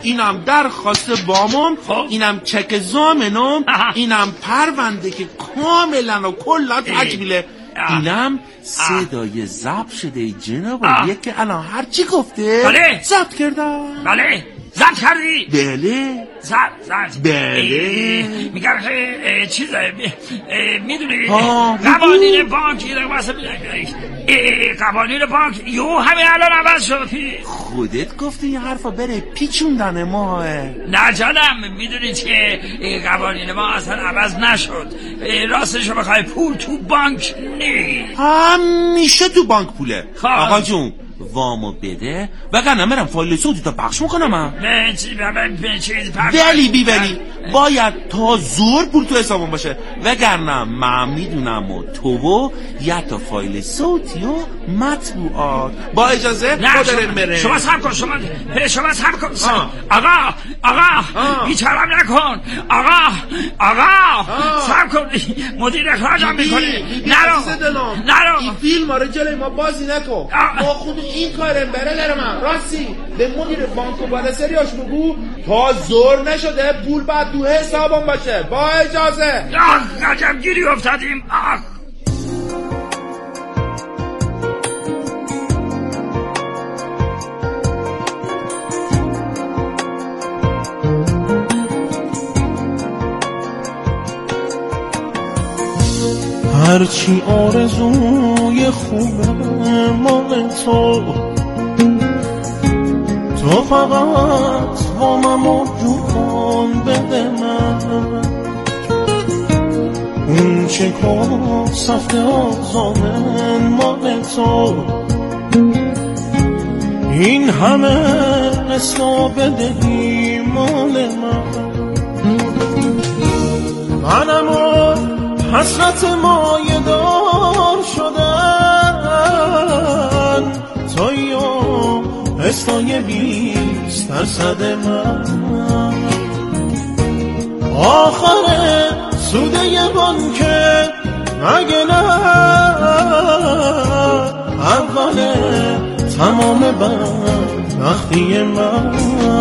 اینم درخواست وامم، اینم چک زامنم، اینم پرونده که کاملا و کلا تکمیله، اینم صدای ضبط شده جناب که الان هر چی گفته ضبط کردم. بله ضبط کردی؟ بله بله. میگم چیزه میدونی قوانین بانک قوانین بانک یو همه الان عوض شد. خودت گفتی این حرفا بره پیچوندن ما. نه جانم، میدونید که قوانین ما اصلا عوض نشد. راستشو بخوای پول تو بانک نیست، همیشه تو بانک پوله. آقا جون وامو بده وگرنه میرم فایل صوتی تا پخش میکنم. ولی باید تا زور پول تو حسابم باشه، وگرنه من میدونم و تو یا تا فایل صوتی و مطبوعات. با اجازه خودت بره. شما صبر کن، شما صبر کن. آقا بیچارم نکن. آقا صبر کن، مدیر اخراجم میکنه. نرو این فیلم رو جلوی ما بازی نکن. ما خود این کارم بره نرم. راستی به مدیر بانک و بالاسریاش بگو تا زور نشده پول بعد تو حسابم باشه. با اجازه. عجب گیری افتادیم. هرچی آرزوی خوبه مال تو فقط واممو جو کن بده من. اون چه کن سفت آزامن مال تو، این همه قصه بدهی مال منم حسرت مایه دار شدن توی و استای 20% من. آخر سوده یه بانکه مگه نه اول تمام بدبختی من.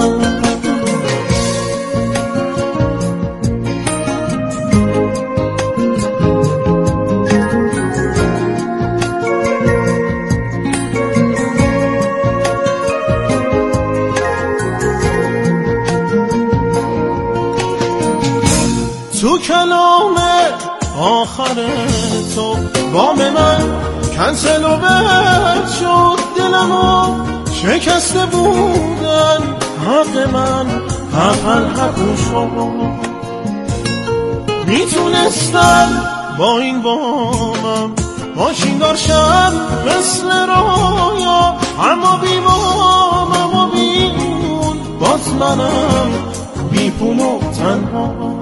تو کلام آخر تو وام من کنسل و بد شد، دلمو شکسته بودن حق من حقو شد. میتونستم با این وامم ماشین دارشم مثل رویا، اما بی وامم و بیون باز منم بی پول و تنها.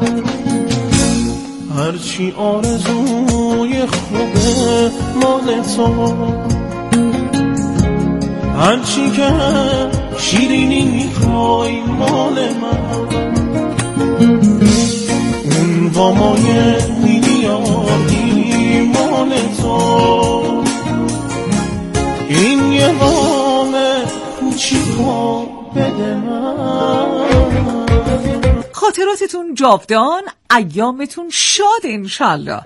هرچی آرزوی خوبه مال تو، هرچی که شیرینی میخوای مال من. اون وامای میلیاردی مال تو، این یه وام کوچیکو بده من. خاطراتتون جاودان، ایامتون شاد انشالله.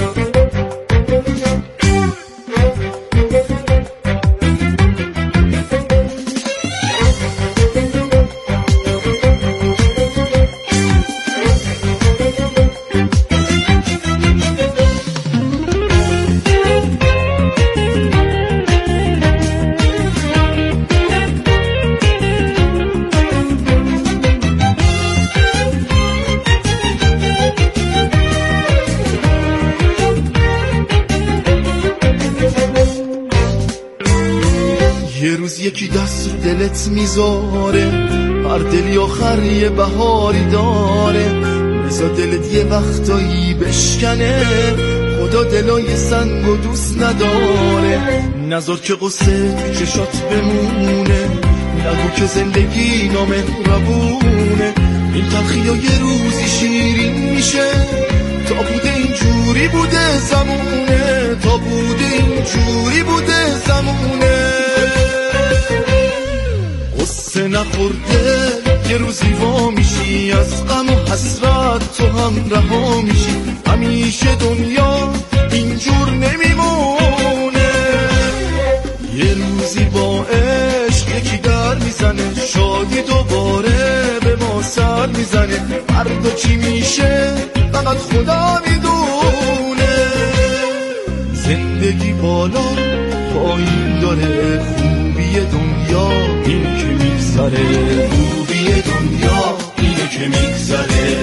یکی دست رو دلت میذاره، هر دلی آخر یه بهاری داره. بذار دلت یه وقتایی بشکنه، خدا دلای سنگ و دوست نداره. نذار که قصه چشات بمونه، نگو که زندگی نامهربونه. این تلخی ها یه روزی شیرین میشه، تا بوده اینجوری بوده زمونه، تا بوده اینجوری بوده زمونه. قصه نخورده یه روزی وا میشی از غم و حسرت تو هم رها میشی. همیشه دنیا اینجور نمیمونه، یه روزی با عشق یکی در میزنه، شادی دوباره به ما سر میزنه. فردا چی میشه فقط خدا میدونه. زندگی بالا پایین داره، خوبی دنیا اینه که میگذره، خوبی دنیا اینه که میگذره.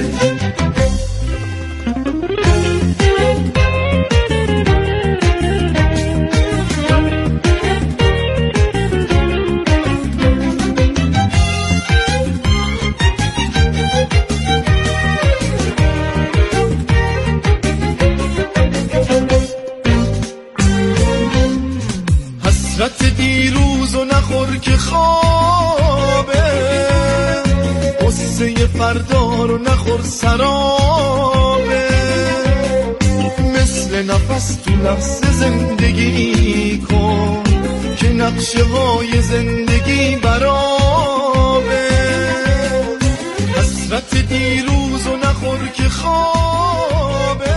حسرت دیروز و نخور که خوابه، قصه فردا رو نخور سرابه. مثل نفس تو لحظه زندگی کن که نقشه های زندگی برابه. حسرت دیروز و نخور که خوابه،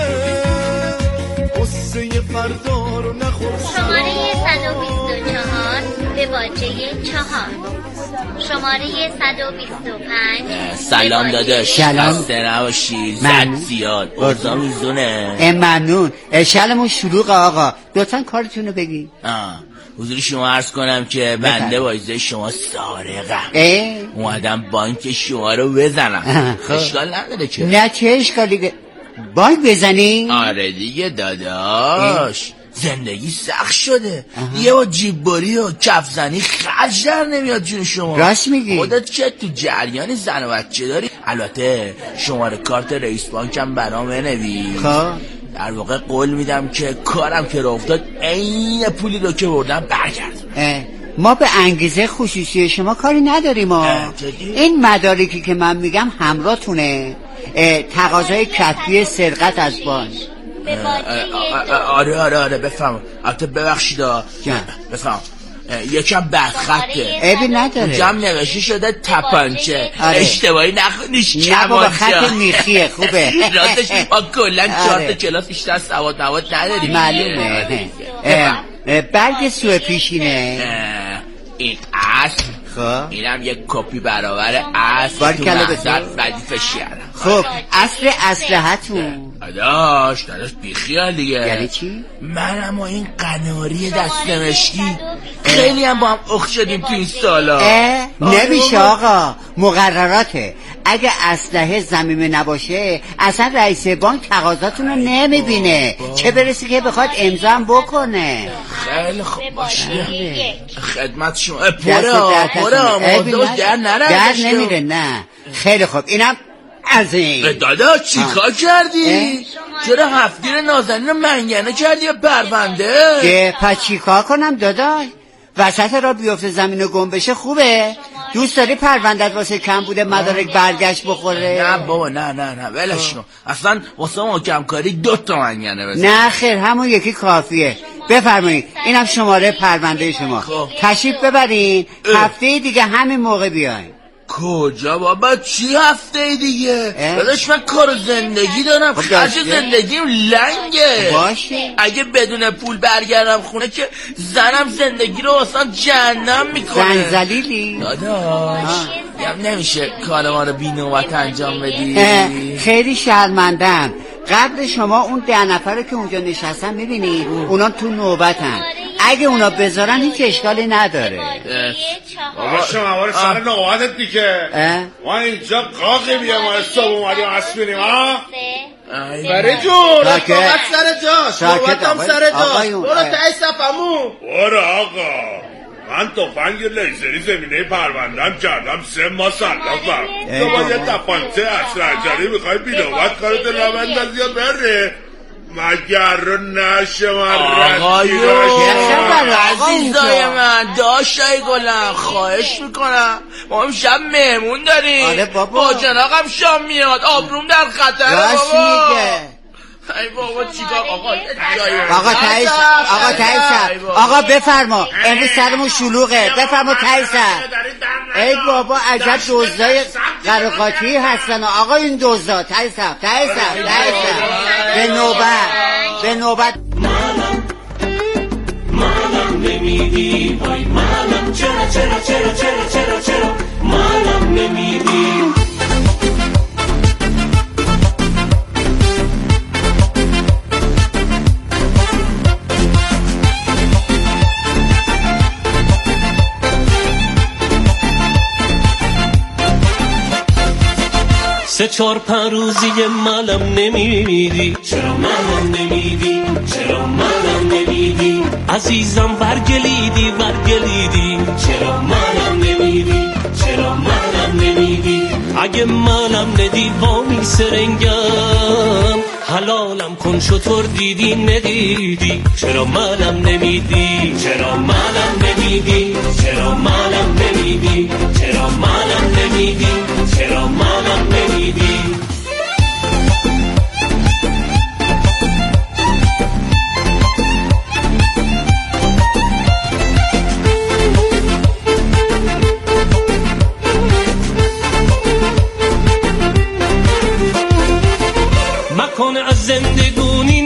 قصه فردا رو نخور شماره 124 به باجه 4. شماره 125. سلام داداش. سلام. خسته نباشی. زد زیاد اوضاع میزونه. ممنون. شلمون شلوغ آقا، لطفاً کارتونو بگی. حضور شما عرض کنم که بنده وایزه شما سارقم، اومدم بانک شما رو بزنم. اشکال نداره که؟ نه چه اشکالی؟ بانک بزنی؟ آره دیگه داداش، زندگی سخت شده. یه با جیببری و کفزنی خرج در نمیاد جون شما. راست میگی. خودت که تو جریان زن و بچه داری. البته شماره کارت رئیس بانکم برام بنویس. در واقع قول میدم که کارم که رو افتاد عین پولی رو که بردم برگرد. ما به انگیزه خصوصی شما کاری نداریم. این مدارکی که من میگم همراهتونه، تقاضای کتبی سرقت از بانک. آره بفهم. البته ببخشید بفهم یکم بدخطه. عیبی نداره. جمع نوشته شده تپانچه. اشتباهی نخونیش کمانچه. نه بابا خط میخیه خوبه. راستش ما کلن 4 کلاس بیشتر سواد مواد نداریم. معلومه. برگ سوء پیشینه. این اصل. خب اینم یک کپی برابر اصل تو محضر ردیفش کردم. خب اصل اسلحتون داداش بیخیال دیگه. یعنی چی؟ من اما این قناری دست مشکی خیلی هم با هم اخت شدیم تو این سالا. نمیشه آقا، مقرراته. اگه اسلحه ضمیمه نباشه اصلا رئیس بانک تقاضاتون رو نمیبینه، چه برسی که بخواد امضا هم بکنه. خیلی خوب باشه، خدمت شما. پره موضوع در نمیره. نه خیلی خوب. اینم از این. داداش چی کار کردی؟ چرا هفتیر نازنین رو منگنه کردی به پرونده؟ پس چی کار کنم داداش؟ وسط را بیفته زمین و گم بشه خوبه؟ دوست داری پروندت واسه کم بوده مدارک برگشت بخوره؟ نه بابا نه ولش کن. اصلا واسه ما کمکاری 2 تا منگنه بزن. نه خیر، همون یکی کافیه. بفرمایید اینم شماره پرونده شما. تشریف ببرین، هفته دیگه همین موقع بیاین. کجا بابا؟ چی هفته دیگه؟ داداش من کار زندگی دارم، خرج زندگیم لنگه. باشه اگه بدون پول برگردم خونه که زنم زندگی رو اصلا جهنم میکنه. زنزلیلی داداش نمیشه کار ما رو بی نوبت انجام بدی. خیلی شرمندم. قبل شما اون 10 نفره که اونجا نشستن میبینی اونا تو نوبتن، اگه اونا بذارن هیچ اشکالی نداره. بابا شما سر نوبتت دیگه. ما اینجا قاقی بیام ما صبح اومدیم اسبینیم بره جون فقط سر جاش، نوبتم سر جاش. برو تایی صفمون. برو آقا، من تفنگ لیزری زمینه پروندم کردم 3 ماه سلاخم. تو باید یه تپانچه اسرعجلی میخوای بی نوبت کارت رو بندازی یا بره مگر رو نشه من عزیزای من داشتای گلم خواهش میکنم، ما هم شب مهمون داریم. آره بابا، با جناقم شام میاد، آبروم در خطر. راست میگه. ای بابا چیکار آقا تایید آقا بفرما، امروز سرمون شلوغه، بفرما تایید. ای بابا عجب دزدای قراقاتی هستن آقا این دزدا. تایید به نوبت مالم نمیدی وای مالم، چرا مالم نمیدی. سه چار پنج روزی مالم نمیدی، چرا مالم نمیدی، چرا مالم نمیدی. عزیزم برگلیدی، چرا مالم نمیدی، چرا مالم نمیدی. اگه مالم ندی وامی سرنگم، حلالم کن شطور دیدی ندیدی. چرا مالم نمیدی، چرا مالم نمیدی، چرا مالم نمیدی، چرا مالم نمیدی، چرا مالم نمیدی. مکن از زندگانی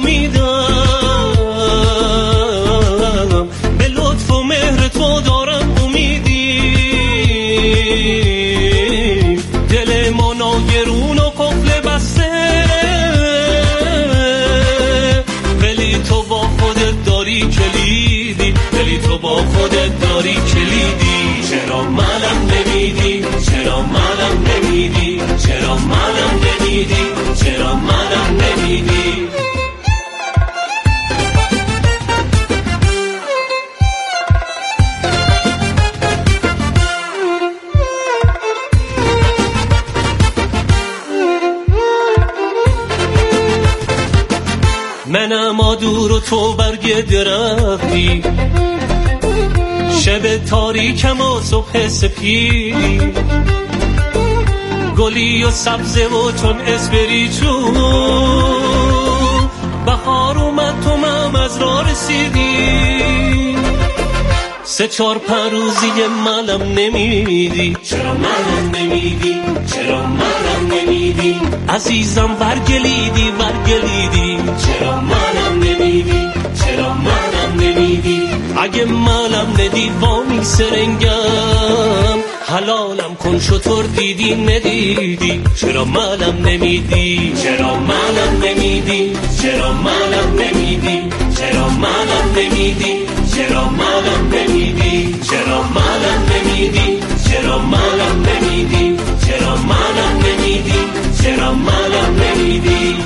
ناامیدم، به لطف و مهر تو دارم امیدی. دل ما ناگرون و قفل بسته، ولی تو با خودت داری کلیدی، ولی تو با خودت داری کلیدی. چرا مالم نمیدی، چرا مالم نمیدی، چرا مالم نمیدی، چرا مالم نمیدی. منم آدور و تو برگ درختی، شب تاریکم و صبح سپیدی. گلی و سبزه و چون اسپری چون، بهار اومد تو مم از راه رسیدی. سه چار پنج روزی مالم نمیدی، چرا مالم نمیدی، چرا مالم نمیدی. عزیزم برگلیدی، چرا مالم نمیدی، چرا مالم نمیدی. اگه مالم ندی وامی سرنگم، حلالم کن شطور دیدی ندیدی. چرا مالم نمیدی، چرا مالم نمیدی، چرا مالم نمیدی، چرا مالم نمیدی، چرا مالم نمیدی، چرا مالم نمیدی، چرا مالم نمیدی، چرا مالم نمیدی، چرا مالم نمیدی.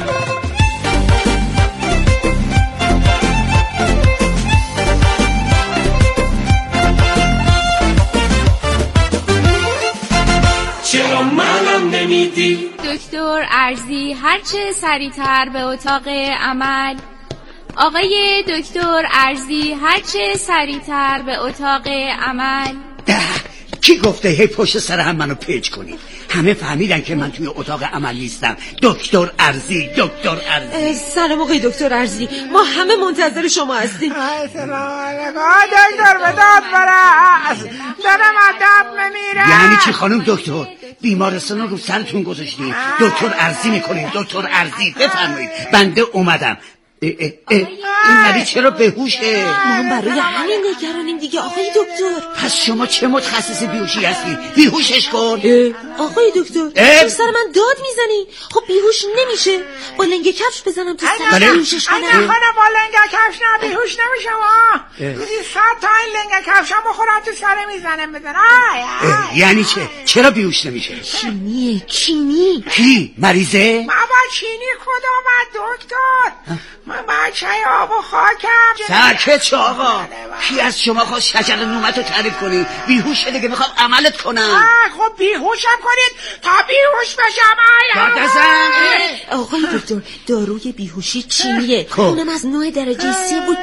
چرا مالم نمیدی. دکتر ارزی هرچه سریعتر به اتاق عمل. آقای دکتر ارزی هرچه سریعتر به اتاق عمل. کی گفته هی پشت سر هم منو پیچ کنید؟ همه فهمیدن که من توی اتاق عمل نیستم. دکتر ارزی، دکتر ارزی. سلام آقای دکتر ارزی، ما همه منتظر شما هستیم. سلام علیکم دکتر، به داد برس، دارم عدب نمیرم. یعنی چی خانم دکتر؟ بیمارستان رو سرتون گذاشتیم، دکتر ارزی میکنیم. دکتر ارزی بفرمایید، بنده اومدم. این مریض چرا بیهوشه؟ ما برای همین نگرانیم دیگه آقای دکتر. پس شما چه متخصص بیهوشی هستی؟ بیهوشش کن. آقای دکتر تو سر من داد میزنی؟ خب بیهوش نمیشه، با لنگ کفش بزنم تو سر بیهوشش کنم؟ نه خانم، با لنگ کفش نه، بیهوش نمیشم. روزی 100 تا این لنگ کفشم بخورم تو سر میزنم بزن. یعنی چه؟ چرا بیهوش نمیشه؟ چینی. کی؟ مریضه؟ بابا چینی کدوم دکتر؟ من بچه آب و خاکم. ساکت شو آقا. کی از شما خواست شجر نومت رو تعریف کنی؟ بیهوش شده که میخوام عملت کنم. خب بیهوشم کنید تا بیهوش بشم. آقای دکتر داروی بیهوشی چینیه، اونم از 9 درجه 3 و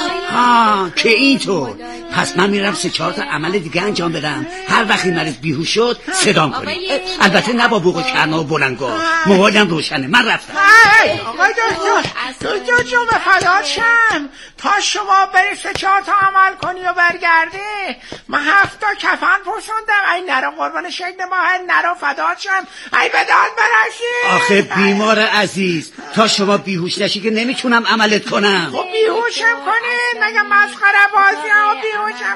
4. که اینطور. پس من میرم 3-4 تا عمل دیگه انجام بدم. هر وقت این مریض بیهوش شد صدام کنید. البته نه با بوق و کرنا و بلنگا. موبایلم روشنه. من رفتم. آقای دکتر جون فدات شم. تا شما بری 3-4 تا عمل کنی و برگردی من 7 تا کفن پرسوندم. ای نرو قربان شکل ماه، نرو فدات شم. ای به داد برسی. آخه بیمار عزیز، تا شما بیهوش نشی که نمیتونم عملت کنم. خب بیهوشم کنید. مگه مسخره بازی ها بیهوشم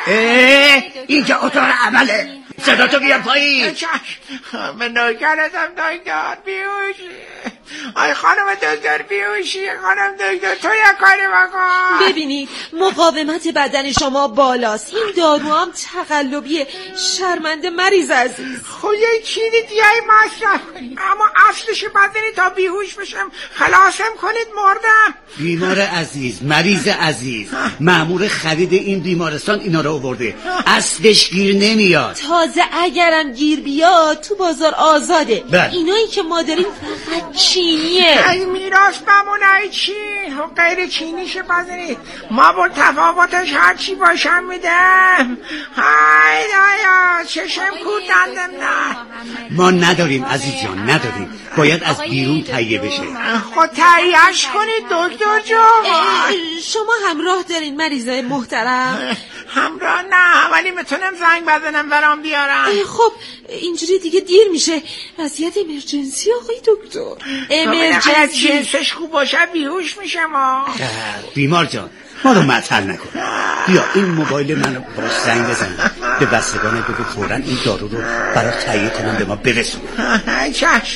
کنید. اینجا اتاق عمله. صدا تو بیار پایین. من نوکرتم دکتر بیهوشی. آی خانم دکتر بیهوشی. خانم دکتر تو یک کاری بکن. ببینید مقاومت بدن شما بالاست، این دارو هم تقلبیه. شرمنده مریض عزیز. خب یک چیزی دیگه مصرف کنید، اما اصلش بدنی تا بیهوش بشم خلاصم کنید. مردم. بیمار عزیز، مریض عزیز، مأمور خرید این بیمارستان اینا رو آورده. اصلش گیر نمیاد. تازه اگرم گیر بیاد تو بازار آزاده. اینایی که ما داریم فقط چینیه. ای میراث بمونه چین و غیر چینیش بزنید. ما با تفاوتش هرچی باشم میدم. های دایا چشم کودندم. نه ما نداریم عزیز جان، نداریم. باید از بیرون تهیه بشه. خود تهیهش کنید دکتر جون. شما همراه دارین مریضای محترم؟ همراه نه، ولی میتونم زنگ بزنم برام بیارم. خب اینجوری دیگه دیر میشه. وضعیت امرجنسی آقای دکتر. امرجنسی جنسش خوب باشه بیهوش میشه. ما بیمار جان ما رو معطل نکن. بیا این موبایل منو باش زنگ بزن به بستگان بگو فوراً این دارو رو برای تهیه کنم به ما برسون. چشم.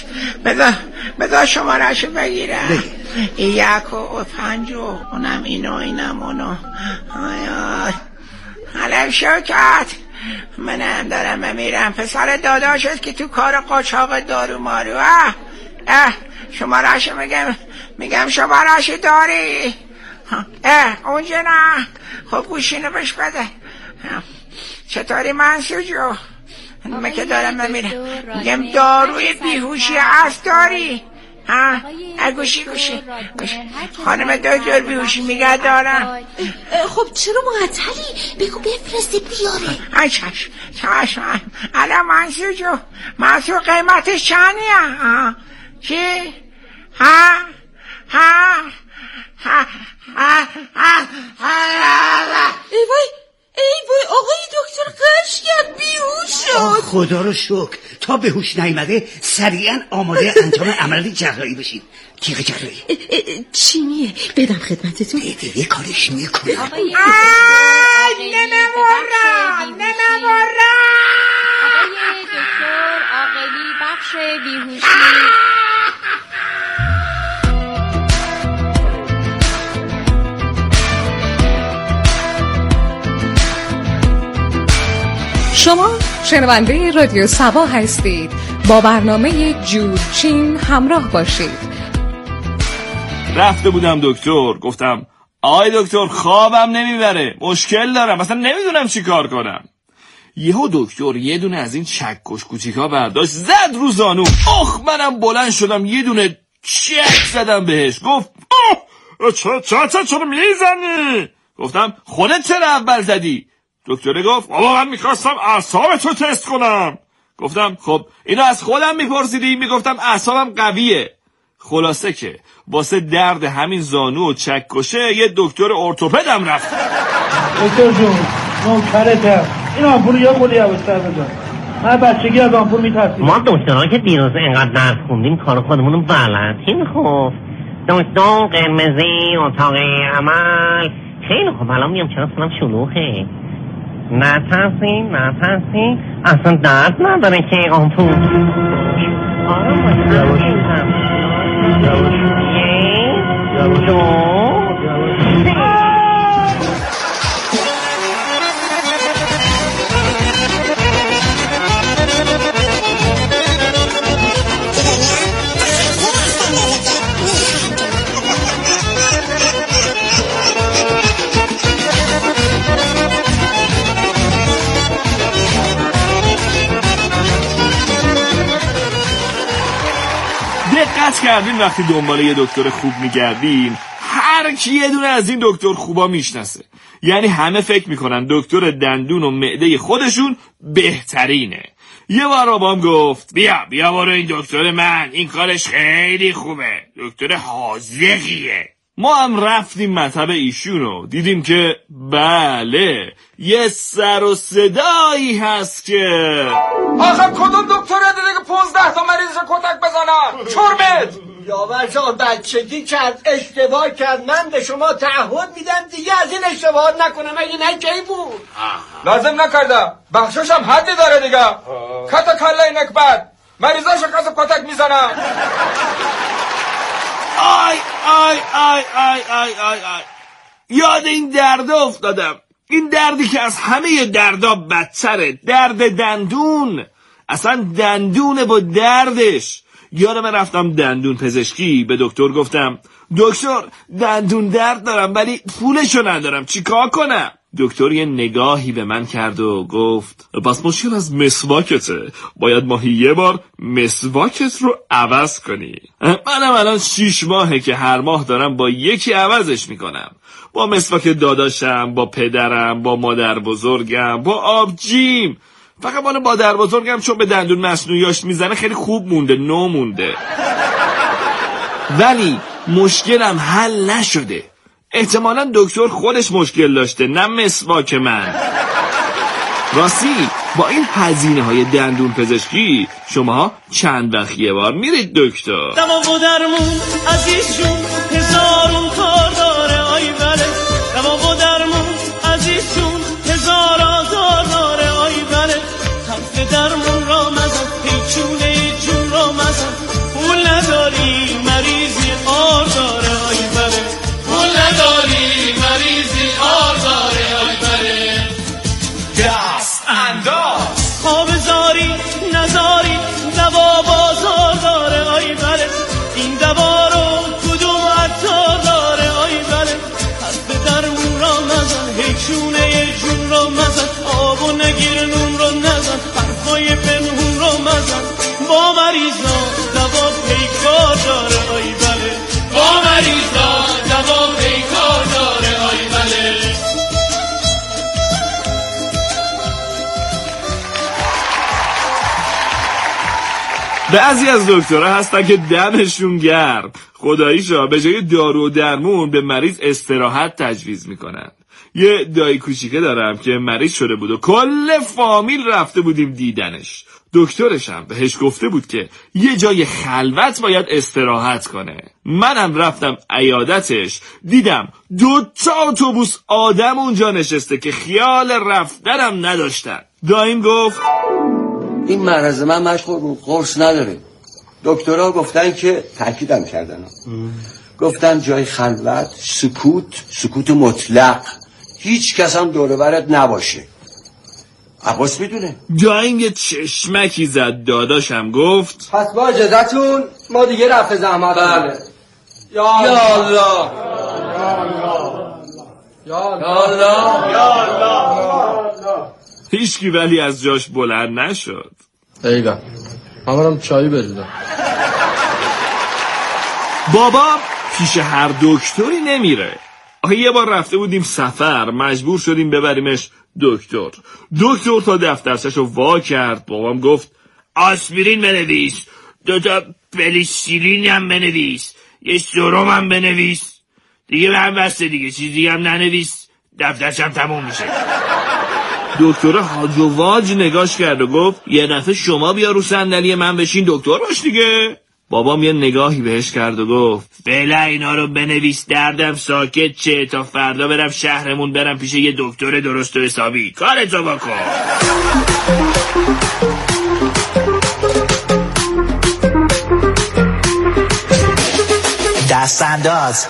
بذار شماره‌شو بگیرم. 1 و 5 اونم اینم اونو. حالا شوکت منم دارم میرم. پسر داداشت که تو کار قاچاق دارو مارو. شماره‌شو میگم شماره‌شو داری؟ اونجا نه. خب گوشینو بش بده. چطوری منصور جو؟ من که دارم میرم میگم داروی بیهوشی هست داری؟ گوشی خانم دکتر بیهوشی میگه دارم. خب چرا معطلی؟ بگو بفرسته بیاره. چشم. الان منصور قیمتش چندیه؟ چی؟ ای وای آقای دکتر قرش کرد، بیهوش شد. خدا رو شکر. تا به هوش نیامده سریعا آماده انجام عملیات جراحی بشید. تیغ جراحی چینیه، بدم خدمتتون. یه کارش میکنه. نمورم. آقای دکتر عاقلی بخش بیهوشی. شما شنونده رادیو سبا هستید. با برنامه جورچین همراه باشید. رفته بودم دکتر، گفتم آی دکتر خوابم نمیبره، مشکل دارم، مثلا نمیدونم چی کار کنم. یهو دکتر یه دونه از این چکش کوچیکا برداشت زد رو زانو. منم بلند شدم یه دونه چک زدم بهش. گفت چرا میزنی؟ گفتم خودت چرا اول زدی؟ دکتر گفت من میخواستم اعصاب تو تست کنم. گفتم خب اینو از خودم میپرسیدی؟ میگفتم اعصابم قویه. خلاصه که واسه درد همین زانو و چکشه یه دکتر ارتوپدم رفت. دکتر جون نوکرتم، این آمپول یا خودی عوض‌تر بزن. من بچگی از آمپول میترسیدم. ما دکترها که دیروز اینقدر درس خوندیم کار خودمونو بلدیم. خب دکتر قرمزی اتاق عمل. خیلی خب الان میام چرا سنم شلوغه. نترسین اصلا درد نداره که آمپول. آرام باشید. دقت کردین وقتی دنبال یه دکتر خوب میگردین هر کی یه دونه از این دکتر خوبا میشناسه؟ یعنی همه فکر میکنن دکتر دندون و معده خودشون بهترینه. یه بار بابام گفت بیا برو این دکتر من، این کارش خیلی خوبه، دکتر حاذقیه. ما هم رفتیم مطب ایشونو، دیدیم که بله یه سر و صدایی هست که آخه کدوم دکتره دیگه 15 تا مریض کتک بزنن؟ چرمت یاور جان بچگی کرد، اشتباه کرد. من به شما تعهد میدم دیگه از این اشتباه نکنم. اگه نه کی بود لازم نکردم، بخشش هم حدی داره دیگه. کتا کله نکبت مریضاشو کسا کتک میزنم. آی آی آی آی آی آی آی یاد این درد افتادم. این دردی که از همه دردا بدتره، درد دندون. اصلا دندونه با دردش. یادم رفتم دندون پزشکی، به دکتر گفتم دکتر دندون درد دارم ولی پولشو ندارم، چی کار کنم؟ دکتر یه نگاهی به من کرد و گفت پس مشکل از مسواکته، باید ماهی یه بار مسواکت رو عوض کنی. منم الان 6 ماهه که هر ماه دارم با یکی عوضش میکنم، با مسواک داداشم، با پدرم، با مادر بزرگم، با آبجیم. فقط مال مادر بزرگم چون به دندون مصنوعیاش میزنه خیلی خوب مونده، نو مونده. ولی مشکلم حل نشده. احتمالاً دکتر خودش مشکل داشته، نه مسواک من. راستی با این هزینه‌های دندون پزشکی شما چند وقت یه بار میرید دکتر؟ دما و درمون عزیزشون هزارون کار داره، آی بله. دما و درمون عزیزشون هزار آزار داره، آی بله. حرف درمون را مزن، پیچونه جون را مزن. پول نداری مریضی آر داره، آی بله. پول نداری مریضی آر داره، آی بله. دست انداز خواب زاری نزاری، دوا بازار داره، آی بله. این دوا رو کدوم عطار داره، آی بله. حرف درمون را مزن، هیچونه جون را مزن. آب و نگیر نون را نزن، حرفای پنهون را مزن. با مریضا دوا پیکار داره، آی بله. با مریضا دوا پیکار داره، آی بله. بعضی از دکترها هستن که دمشون گرم، خداییشا به جای دارو و درمون به مریض استراحت تجویز میکنن. یه دایی کوچیکه دارم که مریض شده بود و کل فامیل رفته بودیم دیدنش. دکترش هم بهش گفته بود که یه جای خلوت باید استراحت کنه. منم رفتم عیادتش، دیدم 2 اتوبوس آدم اونجا نشسته که خیال رفتنم نداشتن. داییم گفت این مرض من مشغول قرص نداره. دکترها گفتن که تاکیدم کردن، گفتن جای خلوت، سکوت مطلق، هیچ کس هم دور و برت نباشه. عباس میدونه. داییم یه چشمکی زد. داداشم گفت پس با اجازتون ما دیگه رفع زحمت. بله. یا الله یا الله یا الله. هیچکی ولی از جاش بلند نشد. ایگا همونم چایی بریدم. بابا پیش هر دکتری نمیره. یه بار رفته بودیم سفر، مجبور شدیم ببریمش دکتر. دکتر تا دفترچه‌شو وا کرد. بابام گفت آسپرین بنویس، 2 تا پلیسیلین هم بنویس، یه سرم هم بنویس، دیگه به هم بسته دیگه، چیزی هم ننویس، دفترچم تموم میشه. دکتر هاج و واج نگاش کرد و گفت یه دفعه شما بیا رو صندلی من بشین دکتر باش دیگه. بابام یه نگاهی بهش کرد و گفت بله اینا رو بنویس، دردم ساکت چه تا فردا برم شهرمون، برم پیش یه دکتر درست و حسابی، کارتو بکن. دست انداز.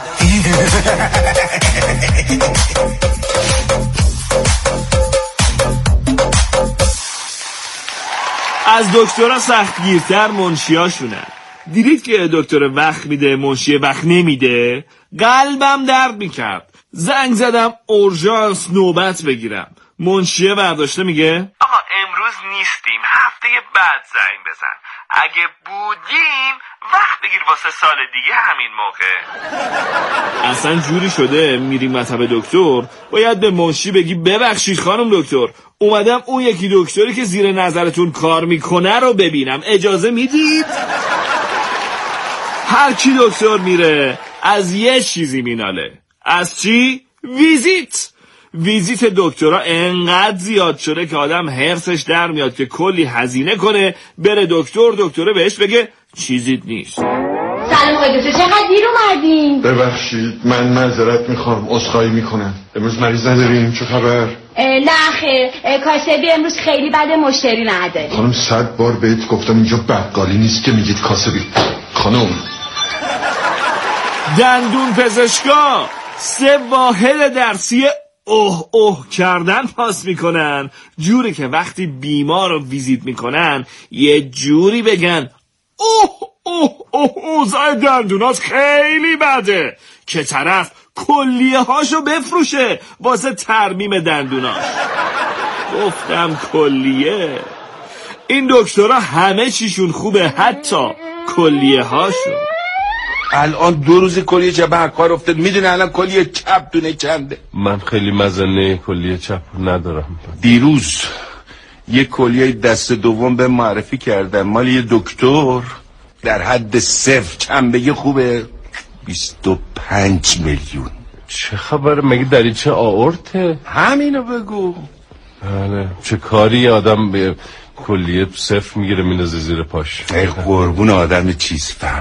از دکترها سختگیرتر منشیاشونن. دیدید که دکتر وقت میده منشی وقت نمیده؟ قلبم درد میکرد. زنگ زدم اورژانس نوبت بگیرم. منشیه برداشته میگه آقا امروز نیستیم، هفته بعد زنگ بزن، اگه بودیم وقت بگیر واسه سال دیگه همین موقع. اصلا جوری شده میریم مطب دکتر باید به منشی بگی ببخشید خانم دکتر، اومدم اون یکی دکتری که زیر نظرتون کار میکنه رو ببینم، اجازه میدید؟ هر کی دکتر میره از یه چیزی میناله. از چی؟ ویزیت دکترها انقدر زیاد شده که آدم حرصش در میاد که کلی هزینه کنه بره دکتره بهش بگه چیزی نیست. سلام آقای دکتر، چقدر دیر اومدین؟ ببخشید من معذرت میخوام، عذرخواهی میکنم. امروز مریض نداریم، چه خبر؟ نه خیر، کاسبی امروز خیلی بده، مشتری نداره. خانم 100 بار بهت گفتم اینجا بقالی نیست که میگید کاسبی. خانم دندون پزشکا 3 واحد درسی اوه کردن پاس میکنن، جوری که وقتی بیمار رو ویزیت میکنن یه جوری بگن اوضاع دندونات خیلی بده که طرف کلیه هاشو بفروشه واسه ترمیم دندوناش. گفتم کلیه؟ این دکترها همه چیشون خوبه، حتی کلیه هاشون. الان 2 روز کلیه چپ کار افتاد، میدونه الان کلیه چپ دونه چنده؟ من خیلی مزنه کلیه چپ ندارم. دیروز یه کلیه دست دوم به معرفی کردن مال یه دکتر در حد 0 چنبه خوبه 25 میلیون. چه خبره؟ مگه دریچه آورته؟ همینو بگو. بله. چه کاری آدم به کلیه 0 میگیره میندازه زیر پاش؟ ای قربون آدم چیز فهم.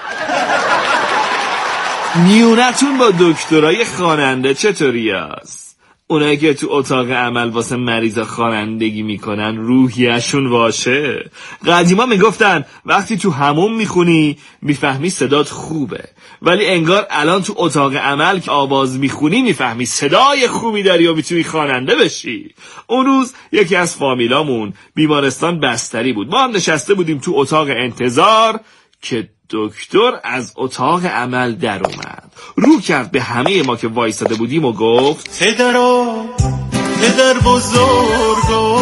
میونتون با دکترای خواننده چطوری هست؟ اونایی که تو اتاق عمل واسه مریضا خوانندگی میکنن روحیه‌شون واشه. قدیما میگفتن وقتی تو حموم میخونی میفهمی صدات خوبه، ولی انگار الان تو اتاق عمل که آواز میخونی میفهمی صدای خوبی داری و میتونی خواننده بشی. اون روز یکی از فامیلامون بیمارستان بستری بود، ما هم نشسته بودیم تو اتاق انتظار که دکتر از اتاق عمل در اومد، رو کرد به همه ما که وایساده بودیم و گفت پدر بزرگا،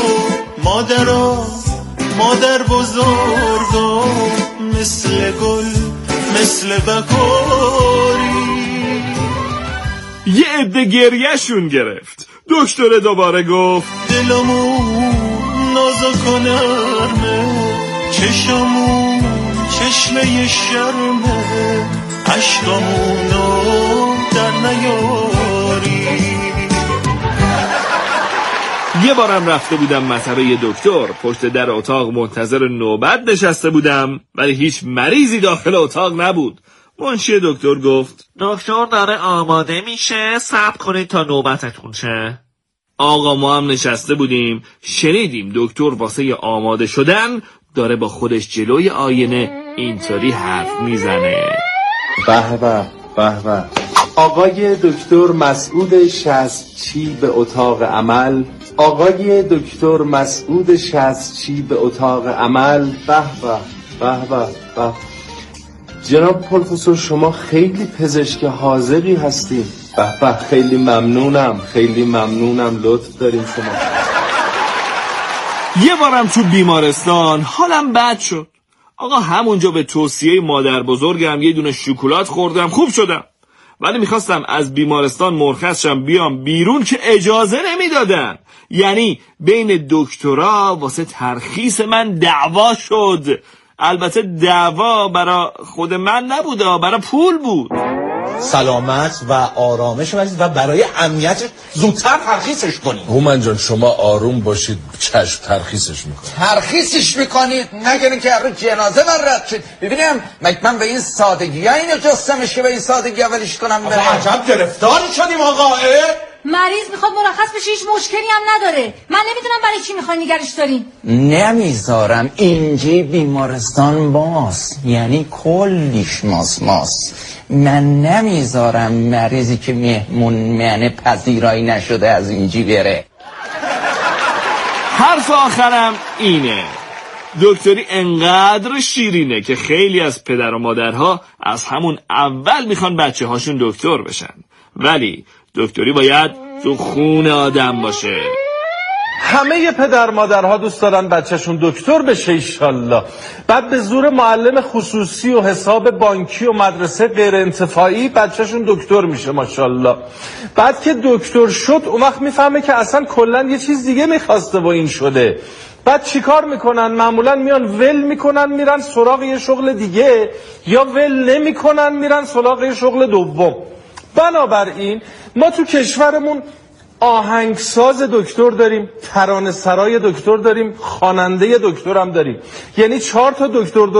مادر بزرگا، مثل گل مثل بکاری. یه عده گریه‌شون گرفت. دکتر دوباره گفت دلمون نازک و نرمه، چشمون چشمه شرمه، عشقمونو در نیاری. یه بارم رفته بودم مطب یه دکتر، پشت در اتاق منتظر نوبت نشسته بودم ولی هیچ مریضی داخل اتاق نبود. منشی دکتر گفت دکتر داره آماده میشه، صبر کنید تا نوبتتون شه. آقا ما هم نشسته بودیم، شنیدیم دکتر واسه آماده شدن داره با خودش جلوی آینه اینطوری حرف میزنه. به به به به. آقای دکتر مسعود شصتچی به اتاق عمل. آقای دکتر مسعود شصتچی به اتاق عمل. به به به به به. جناب پروفسور شما خیلی پزشک حاذقی هستین. به به، خیلی ممنونم، لطف دارین شما. یه بارم تو بیمارستان حالم بد شد. آقا همونجا به توصیه مادر بزرگم یه دونه شکلات خوردم، خوب شدم. ولی میخواستم از بیمارستان مرخص شم بیام بیرون که اجازه نمیدادن. یعنی بین دکترا واسه ترخیص من دعوا شد. البته دعوا برای خود من نبود، برای پول بود. سلامت و آرامش و برای امنیت زودتر ترخیصش کنید. هومن جان شما آروم باشید، چشم ترخیصش میکنید. ترخیصش میکنید؟ نگرین که رو جنازه من رد شد. ببینیم من به این سادگی ها اینو جستمش که به این سادگی اولیش کنم. آقا عجب گرفتاری شدیم آقا. مریض میخواد مرخص بشه، هیچ مشکلی هم نداره. من نمیدونم برای چی میخوای نگرش دارین. نمیذارم اینجی بیمارستان ماست، یعنی کلیش ماست. من نمیذارم مریضی که مهمون منه پذیرایی نشده از اینجی بره. حرف آخرم اینه، دکتری انقدر شیرینه که خیلی از پدر و مادرها از همون اول میخوان بچه هاشون دکتر بشن، ولی دکتری باید تو خون آدم باشه. همه پدر مادرها دوست دارن بچهشون دکتر بشه ایشالله. بعد به زور معلم خصوصی و حساب بانکی و مدرسه غیر انتفاعی بچهشون دکتر میشه ماشاءالله. بعد که دکتر شد اون وقت میفهمه که اصلا کلا یه چیز دیگه میخواسته و این شده. بعد چیکار میکنن؟ معمولا میان ول میکنن میرن سراغ یه شغل دیگه، یا ول نمیکنن میرن سراغ یه شغل دوم. بنابراین ما تو کشورمون آهنگساز دکتر داریم، ترانه سرای دکتر داریم، خواننده دکتر هم داریم. یعنی 4 تا دکتر